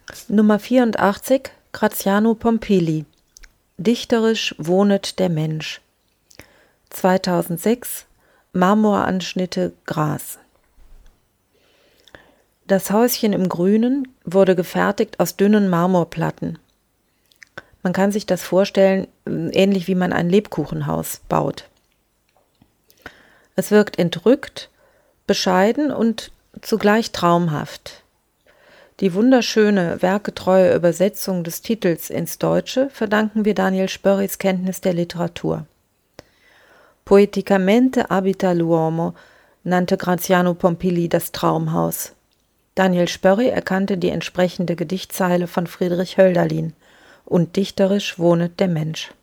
Nummer 84, Graziano Pompili. Dichterisch wohnet der Mensch. 2006, Marmoranschnitte Gras. Das Häuschen im Grünen wurde gefertigt aus dünnen Marmorplatten. Man kann sich das vorstellen, ähnlich wie man ein Lebkuchenhaus baut. Es wirkt entrückt, bescheiden und zugleich traumhaft. Die wunderschöne, werkgetreue Übersetzung des Titels ins Deutsche verdanken wir Daniel Spörris Kenntnis der Literatur. Poeticamente abita l'uomo nannte Graziano Pompili das Traumhaus. Daniel Spörri erkannte die entsprechende Gedichtzeile von Friedrich Hölderlin: Und dichterisch wohnet der Mensch.